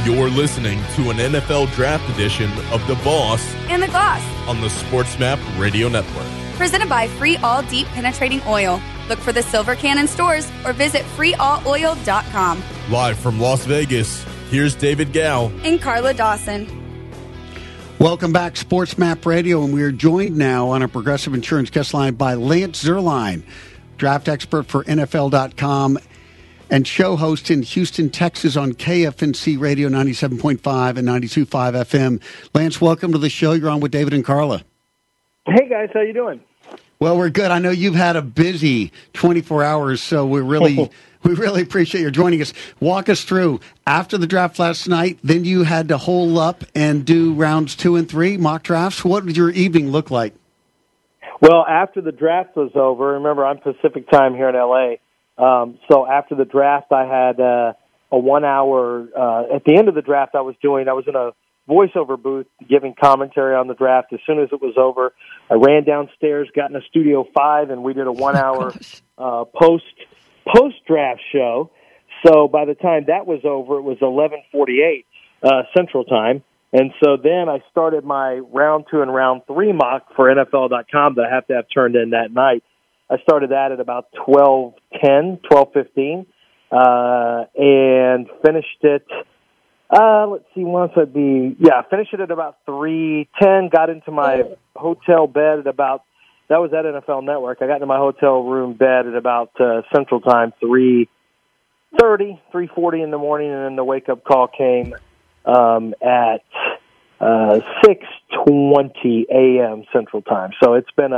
You're listening to an NFL Draft edition of The Boss and the Gloss on the SportsMap Radio Network. Presented by Free All Deep Penetrating Oil. Look for the Silver Can in stores or visit freealloil.com. Live from Las Vegas, here's David Gow and Carla Dawson. Welcome back, SportsMap Radio, and we are joined now on a Progressive Insurance guest line by Lance Zierlein, draft expert for NFL.com and show host in Houston, Texas on KFNC Radio 97.5 and 92.5 FM. Lance, welcome to the show. You're on with David and Carla. Hey, guys. How you doing? Well, we're good. I know you've had a busy 24 hours, so we really appreciate your joining us. Walk us through. After the draft last night, then you had to hole up and do rounds 2 and 3, mock drafts. What did your evening look like? Well, after the draft was over, remember, I'm Pacific time here in L.A., so after the draft, I had a 1 hour, at the end of the draft I was in a voiceover booth giving commentary on the draft. As soon as it was over, I ran downstairs, got in a Studio 5, and we did a 1 hour post-draft show. So by the time that was over, it was 11:48 Central Time. And so then I started my round 2 and round 3 mock for NFL.com that I have to have turned in that night. I started that at about 12:15, and finished it, finished it at about 3:10, got into my hotel bed at about, that was at NFL Network, I got into my hotel room bed at about Central Time, 3:40 in the morning, and then the wake-up call came at 6:20 a.m. Central Time. So it's been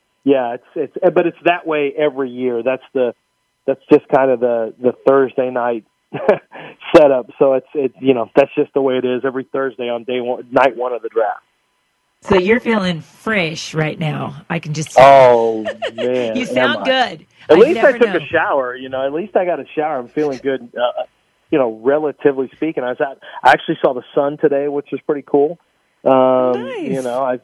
but it's that way every year. That's just kind of the Thursday night setup. So that's just the way it is every Thursday on night one of the draft. So you're feeling fresh right now. I can just. Oh man, you sound good. At least I took a shower. At least I got a shower. I'm feeling good. Relatively speaking, I actually saw the sun today, which was pretty cool. Nice.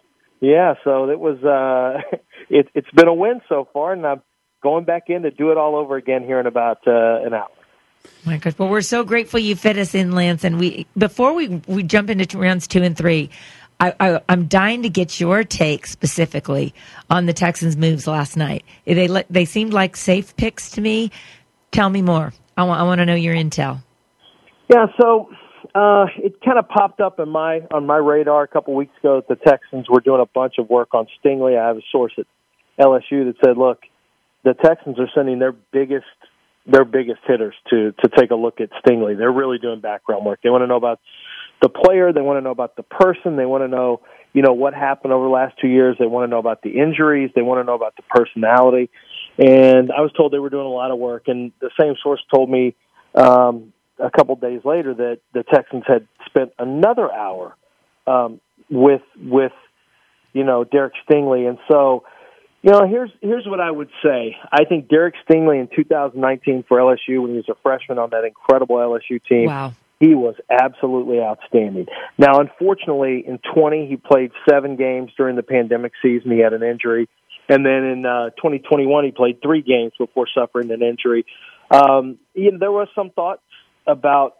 So it was. It's been a win so far, and I'm going back in to do it all over again here in about an hour. My gosh. Well, we're so grateful you fit us in, Lance. And before we jump into rounds 2 and 3, I'm dying to get your take specifically on the Texans' moves last night. They seemed like safe picks to me. Tell me more. I want to know your intel. Yeah, so it kind of popped up on my radar a couple weeks ago that the Texans were doing a bunch of work on Stingley. I have a source at LSU that said, look, the Texans are sending their biggest hitters to take a look at Stingley. They're really doing background work. They want to know about the player. They want to know about the person. They want to know, what happened over the last 2 years. They want to know about the injuries. They want to know about the personality. And I was told they were doing a lot of work. And the same source told me a couple days later that the Texans had spent another hour with Derek Stingley. And so, here's what I would say. I think Derek Stingley in 2019 for LSU, when he was a freshman on that incredible LSU team, wow, he was absolutely outstanding. Now, unfortunately, in 20, he played 7 games during the pandemic season. He had an injury. And then in 2021, he played 3 games before suffering an injury. There was some thoughts about,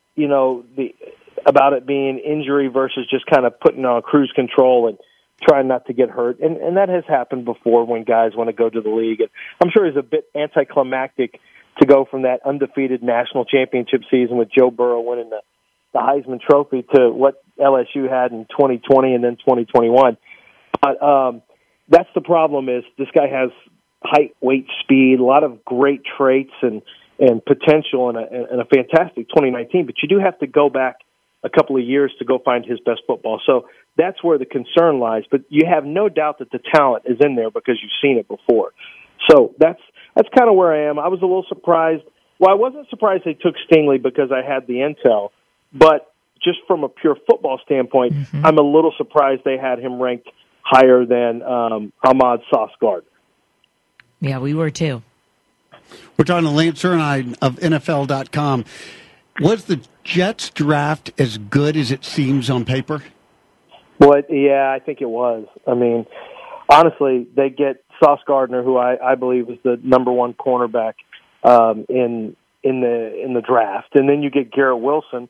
about it being injury versus just kind of putting on cruise control and trying not to get hurt. And that has happened before when guys want to go to the league. And I'm sure it's a bit anticlimactic to go from that undefeated national championship season with Joe Burrow winning the Heisman Trophy to what LSU had in 2020 and then 2021. But that's the problem is this guy has height, weight, speed, a lot of great traits and potential and a fantastic 2019. But you do have to go back a couple of years to go find his best football. So that's where the concern lies. But you have no doubt that the talent is in there because you've seen it before. So that's kind of where I am. I was a little surprised. Well, I wasn't surprised they took Stingley because I had the intel. But just from a pure football standpoint, I'm a little surprised they had him ranked higher than Ahmad Sauce Gardner. Yeah, we were too. We're talking to Lance Zierlein of NFL.com. Was the Jets draft as good as it seems on paper? Well, yeah, I think it was. I mean, honestly, they get Sauce Gardner, who I believe is the number one cornerback in the draft, and then you get Garrett Wilson,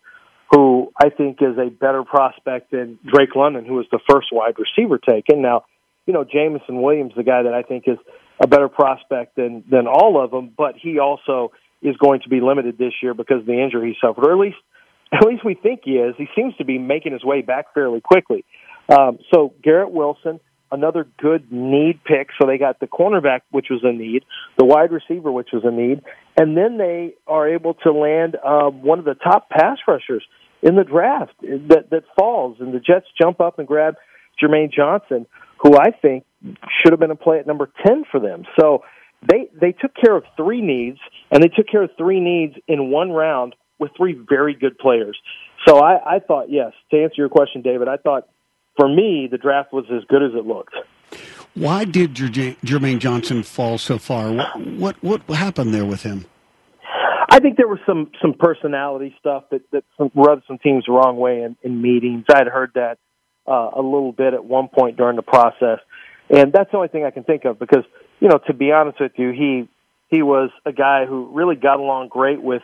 who I think is a better prospect than Drake London, who was the first wide receiver taken. Now, Jameson Williams, the guy that I think is a better prospect than all of them, but he also is going to be limited this year because of the injury he suffered, or at least we think he is. He seems to be making his way back fairly quickly. So Garrett Wilson, another good need pick. So they got the cornerback, which was a need, the wide receiver, which was a need, and then they are able to land one of the top pass rushers in the draft that falls, and the Jets jump up and grab Jermaine Johnson, who I think should have been a play at number 10 for them. So they took care of three needs, and they took care of three needs in one round with three very good players. So I thought, yes, to answer your question, David, I thought for me the draft was as good as it looked. Why did Jermaine Johnson fall so far? What happened there with him? I think there was some personality stuff that rubbed some teams the wrong way in meetings. I had heard that a little bit at one point during the process, and that's the only thing I can think of because, to be honest with you, he was a guy who really got along great with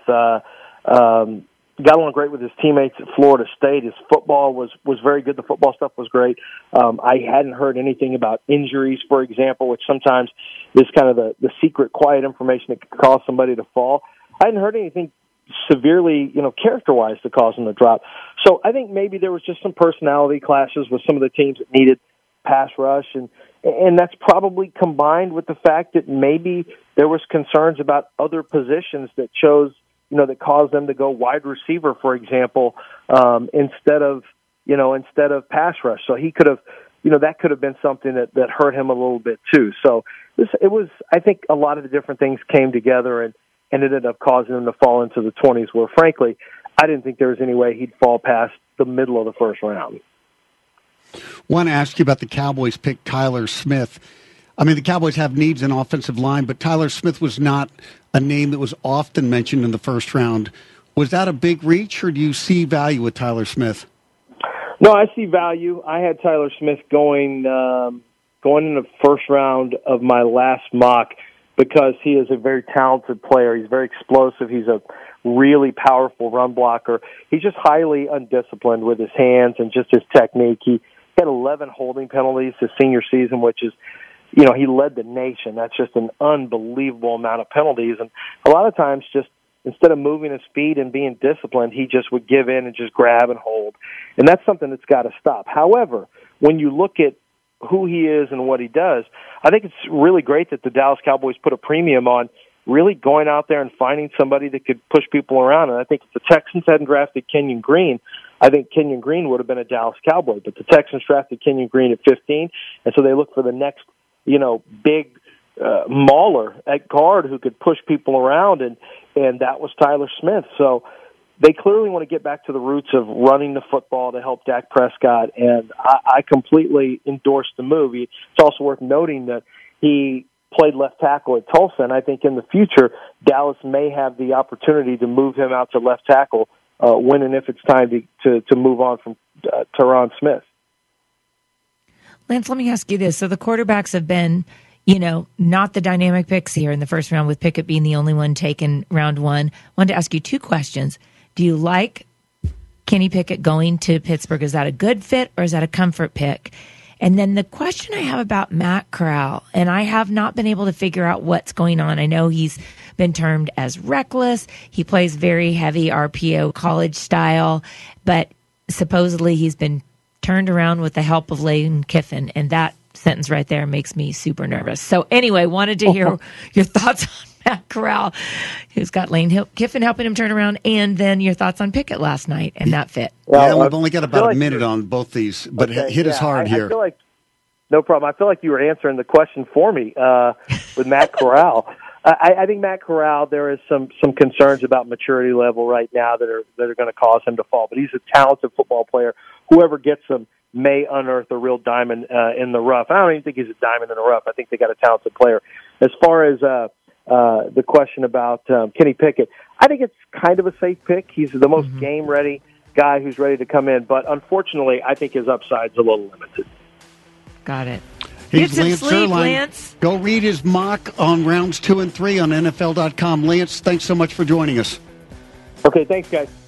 his teammates at Florida State. His football was very good. The football stuff was great. I hadn't heard anything about injuries, for example, which sometimes is kind of the secret, quiet information that could cause somebody to fall. I hadn't heard anything severely, character-wise to cause him to drop. So I think maybe there was just some personality clashes with some of the teams that needed pass rush, and that's probably combined with the fact that maybe there was concerns about other positions that chose, that caused them to go wide receiver, for example, instead of pass rush. So he could have, that could have been something that hurt him a little bit too. So it was, I think a lot of the different things came together and ended up causing him to fall into the 20s where, frankly, I didn't think there was any way he'd fall past the middle of the first round. I want to ask you about the Cowboys pick Tyler Smith. I mean, the Cowboys have needs in offensive line, but Tyler Smith was not a name that was often mentioned in the first round. Was that a big reach, or do you see value with Tyler Smith? No, I see value. I had Tyler Smith going in the first round of my last mock because he is a very talented player. He's very explosive. He's a really powerful run blocker. He's just highly undisciplined with his hands and just his technique. He had 11 holding penalties his senior season, which is, he led the nation. That's just an unbelievable amount of penalties. And a lot of times just instead of moving his feet and being disciplined, he just would give in and just grab and hold. And that's something that's got to stop. However, when you look at who he is and what he does, I think it's really great that the Dallas Cowboys put a premium on really going out there and finding somebody that could push people around. And I think if the Texans hadn't drafted Kenyon Green, I think Kenyon Green would have been a Dallas Cowboy. But the Texans drafted Kenyon Green at 15, and so they look for the next, big mauler at guard who could push people around, and that was Tyler Smith. So they clearly want to get back to the roots of running the football to help Dak Prescott, and I completely endorse the move. It's also worth noting that he played left tackle at Tulsa, and I think in the future Dallas may have the opportunity to move him out to left tackle when and if it's time to move on from Tyron Smith. Lance, let me ask you this. So the quarterbacks have been, not the dynamic picks here in the first round, with Pickett being the only one taken round one. I wanted to ask you two questions. Do you like Kenny Pickett going to Pittsburgh? Is that a good fit or is that a comfort pick? And then the question I have about Matt Corral, and I have not been able to figure out what's going on. I know he's been termed as reckless. He plays very heavy RPO college style, but supposedly he's been turned around with the help of Lane Kiffin, and that sentence right there makes me super nervous. So anyway, wanted to hear your thoughts on Matt Corral, who's got Lane Kiffin helping him turn around, and then your thoughts on Pickett last night and that fit. Yeah, we've only got about a minute on both these, but hit us hard here. I feel like, no problem. I feel like you were answering the question for me with Matt Corral. I think Matt Corral, there is some concerns about maturity level right now that are going to cause him to fall. But he's a talented football player. Whoever gets him may unearth a real diamond in the rough. I don't even think he's a diamond in the rough. I think they got a talented player. As far as the question about Kenny Pickett, I think it's kind of a safe pick. He's the most game-ready guy who's ready to come in. But unfortunately, I think his upside's a little limited. Got it. He's Get some Lance sleep, Zierlein. Lance. Go read his mock on rounds 2 and 3 on NFL.com. Lance, thanks so much for joining us. Okay, thanks, guys.